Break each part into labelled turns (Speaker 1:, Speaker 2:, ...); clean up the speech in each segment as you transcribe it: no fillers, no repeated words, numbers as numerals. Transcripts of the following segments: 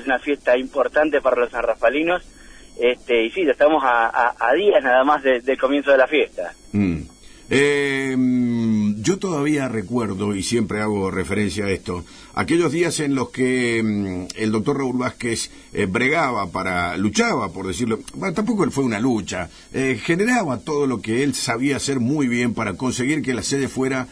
Speaker 1: es una fiesta importante para los sanrafalinos, y sí, estamos a días nada más del comienzo de la fiesta.
Speaker 2: Yo todavía recuerdo, y siempre hago referencia a esto, aquellos días en los que el doctor Raúl Vázquez luchaba, por decirlo, bueno, tampoco fue una lucha, generaba todo lo que él sabía hacer muy bien para conseguir que la sede fuera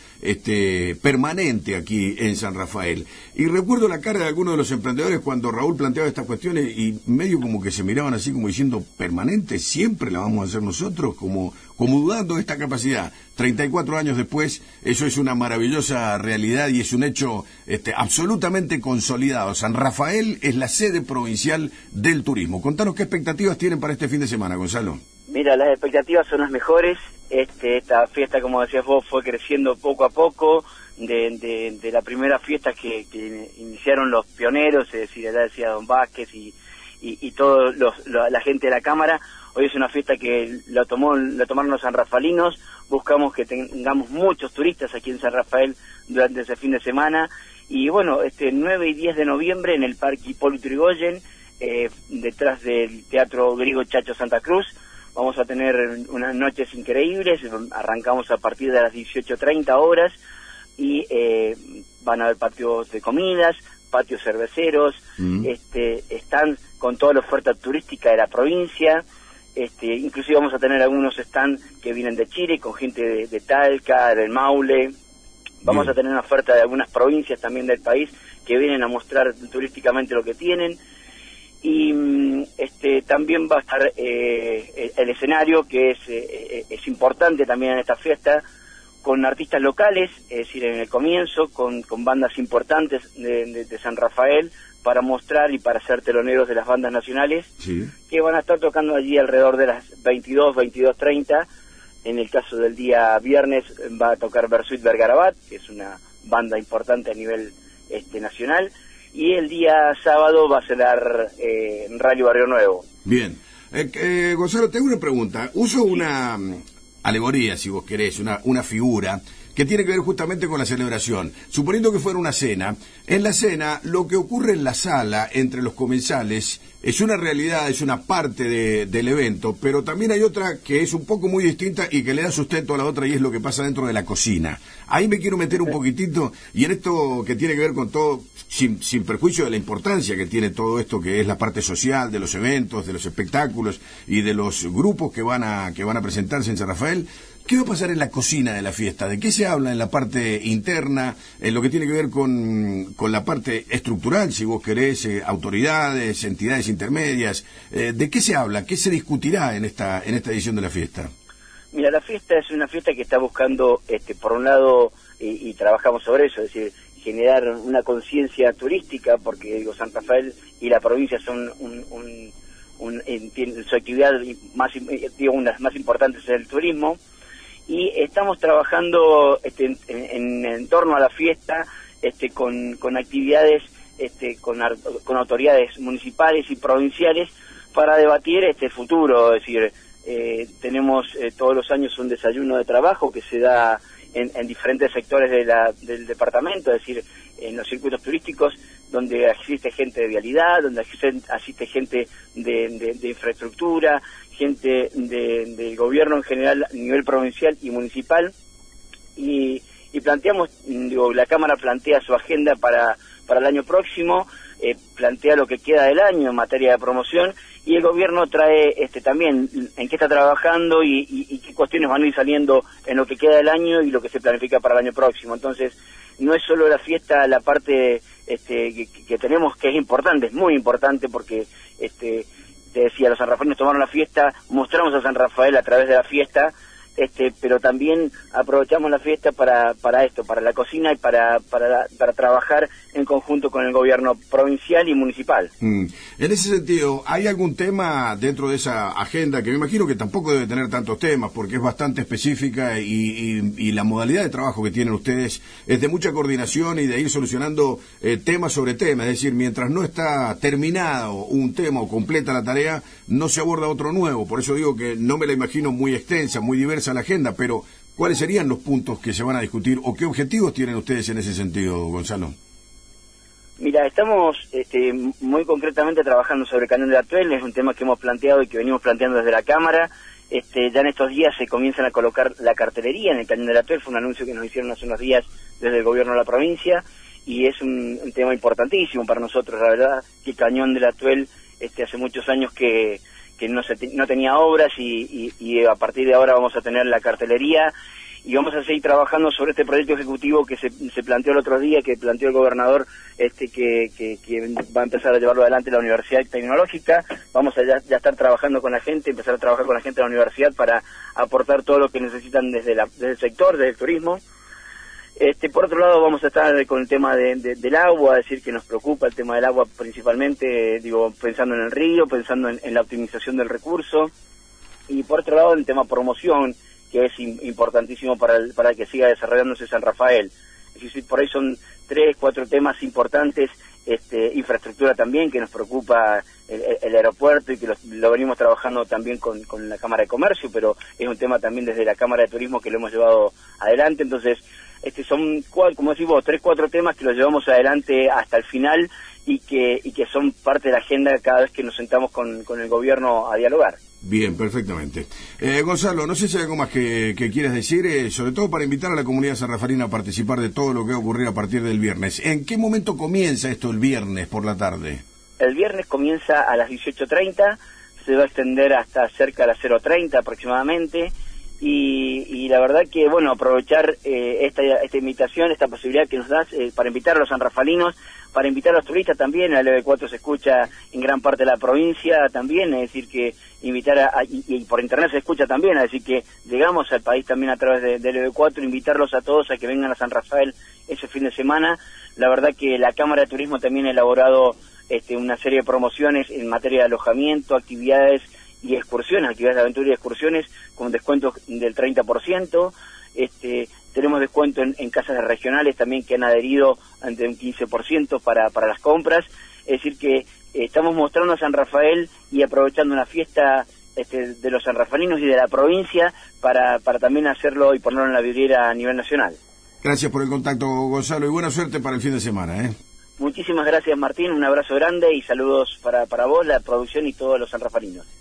Speaker 2: permanente aquí en San Rafael. Y recuerdo la cara de algunos de los emprendedores cuando Raúl planteaba estas cuestiones y medio como que se miraban así como diciendo, ¿permanente? ¿Siempre la vamos a hacer nosotros? Como dudando de esta capacidad. 34 años después, eso es una maravillosa realidad y es un hecho absolutamente consolidado. San Rafael es la sede provincial del turismo. Contanos qué expectativas tienen para este fin de semana, Gonzalo.
Speaker 1: Mira, las expectativas son las mejores. Esta fiesta, como decías vos, fue creciendo poco a poco. De la primera fiesta que iniciaron los pioneros, es decir, ya decía Don Vázquez y toda la gente de la Cámara. Hoy es una fiesta que la tomaron los sanrafalinos. Buscamos que tengamos muchos turistas aquí en San Rafael durante ese fin de semana. Y bueno, 9 y 10 de noviembre en el Parque Hipólito Yrigoyen, detrás del Teatro Griego Chacho Santa Cruz, vamos a tener unas noches increíbles. Arrancamos a partir de las 18:30 horas y van a haber patios de comidas, patios cerveceros, están con toda la oferta turística de la provincia. Inclusive vamos a tener algunos stands que vienen de Chile, con gente de Talca, del Maule. Vamos a tener una oferta de algunas provincias también del país que vienen a mostrar turísticamente lo que tienen. Y también va a estar el escenario, que es importante también en esta fiesta, con artistas locales, es decir, en el comienzo, con bandas importantes de San Rafael, para mostrar y para ser teloneros de las bandas nacionales, sí, que van a estar tocando allí alrededor de las 22:30. En el caso del día viernes va a tocar Versuit Vergarabat, que es una banda importante a nivel nacional, y el día sábado va a ser Radio Barrio Nuevo.
Speaker 2: Bien. Gonzalo, tengo una pregunta. Uso una alegoría, si vos querés, una figura que tiene que ver justamente con la celebración. Suponiendo que fuera una cena, en la cena lo que ocurre en la sala entre los comensales es una realidad, es una parte del evento, pero también hay otra que es un poco muy distinta y que le da sustento a la otra, y es lo que pasa dentro de la cocina. Ahí me quiero meter un poquitito, y en esto que tiene que ver con todo, sin perjuicio de la importancia que tiene todo esto, que es la parte social de los eventos, de los espectáculos y de los grupos que van a presentarse en San Rafael. ¿Qué va a pasar en la cocina de la fiesta? ¿De qué se habla en la parte interna, en lo que tiene que ver con la parte estructural, si vos querés, autoridades, entidades intermedias? ¿De qué se habla? ¿Qué se discutirá en esta edición de la fiesta?
Speaker 1: Mira, la fiesta es una fiesta que está buscando, por un lado, y trabajamos sobre eso, es decir, generar una conciencia turística, porque digo, San Rafael y la provincia son su actividad más, unas más importantes es el turismo. Y estamos trabajando en torno a la fiesta, con actividades, con autoridades municipales y provinciales para debatir este futuro. Es decir, tenemos todos los años un desayuno de trabajo que se da en diferentes sectores del departamento, es decir, en los circuitos turísticos, donde asiste gente de vialidad, donde asiste gente de infraestructura, gente del gobierno en general a nivel provincial y municipal, y planteamos, la Cámara plantea su agenda para el año próximo, plantea lo que queda del año en materia de promoción, y el gobierno trae también en qué está trabajando y qué cuestiones van a ir saliendo en lo que queda del año y lo que se planifica para el año próximo. Entonces, no es solo la fiesta, la parte que tenemos, que es importante, es muy importante, porque te decía, los sanrafaelinos tomaron la fiesta, mostramos a San Rafael a través de la fiesta, pero también aprovechamos la fiesta para esto, para la cocina y para trabajar en conjunto con el gobierno provincial y municipal.
Speaker 2: En ese sentido, ¿hay algún tema dentro de esa agenda, que me imagino que tampoco debe tener tantos temas, porque es bastante específica y la modalidad de trabajo que tienen ustedes es de mucha coordinación y de ir solucionando tema sobre tema? Es decir, mientras no está terminado un tema o completa la tarea, no se aborda otro nuevo. Por eso digo que no me la imagino muy extensa, muy diversa la agenda, pero ¿cuáles serían los puntos que se van a discutir o qué objetivos tienen ustedes en ese sentido, Gonzalo?
Speaker 1: Mira, estamos muy concretamente trabajando sobre el Cañón del Atuel. Es un tema que hemos planteado y que venimos planteando desde la Cámara. Ya en estos días se comienzan a colocar la cartelería en el Cañón del Atuel. Fue un anuncio que nos hicieron hace unos días desde el gobierno de la provincia y es un tema importantísimo para nosotros. La verdad que el Cañón del Atuel hace muchos años que no tenía obras y a partir de ahora vamos a tener la cartelería y vamos a seguir trabajando sobre este proyecto ejecutivo que se planteó el otro día, que planteó el gobernador, que va a empezar a llevarlo adelante la Universidad Tecnológica. Vamos a ya estar trabajando con la gente, empezar a trabajar con la gente de la universidad para aportar todo lo que necesitan desde el sector, desde el turismo. Por otro lado, vamos a estar con el tema del agua, decir que nos preocupa el tema del agua principalmente, pensando en el río, pensando en la optimización del recurso. Y por otro lado, el tema promoción, que es importantísimo para que siga desarrollándose San Rafael. Es decir, por ahí son 3, 4 temas importantes, infraestructura también, que nos preocupa el aeropuerto y que lo venimos trabajando también con la Cámara de Comercio, pero es un tema también desde la Cámara de Turismo que lo hemos llevado adelante. Entonces, son, como decís vos, 3, 4 temas que los llevamos adelante hasta el final y que son parte de la agenda cada vez que nos sentamos con el gobierno a dialogar.
Speaker 2: Bien, perfectamente. Gonzalo, no sé si hay algo más que quieras decir, sobre todo para invitar a la comunidad sanrafarina a participar de todo lo que va a ocurrir a partir del viernes. ¿En qué momento comienza esto el viernes por la tarde? El viernes comienza a las 18:30, se va a extender hasta cerca de las 0:30 aproximadamente, y la verdad que, bueno, aprovechar esta invitación, esta posibilidad que nos das para invitar a los sanrafalinos, para invitar a los turistas también. El LB4 se escucha en gran parte de la provincia también, es decir que invitar y por internet se escucha también, es decir que llegamos al país también a través de LB4, invitarlos a todos a que vengan a San Rafael ese fin de semana. La verdad que la Cámara de Turismo también ha elaborado una serie de promociones en materia de alojamiento, actividades y excursiones, actividades de aventura y excursiones con descuentos del 30%. Tenemos descuento en casas regionales también que han adherido ante un 15% para las compras. Es decir que estamos mostrando a San Rafael y aprovechando una fiesta de los sanrafalinos y de la provincia para también hacerlo y ponerlo en la vidriera a nivel nacional. Gracias por el contacto, Gonzalo, y buena suerte para el fin de semana. Muchísimas gracias, Martín, un abrazo grande y saludos para vos, la producción y todos los sanrafalinos.